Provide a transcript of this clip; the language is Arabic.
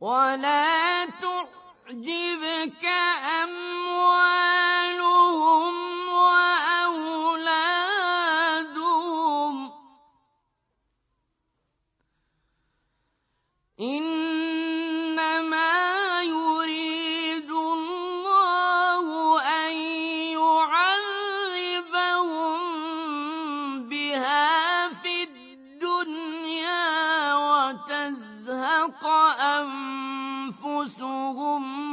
ولا تعجبك أموالهم وأولادهم إنما يريد الله أن يعذبهم بها في الدنيا وتزهق أنفسهم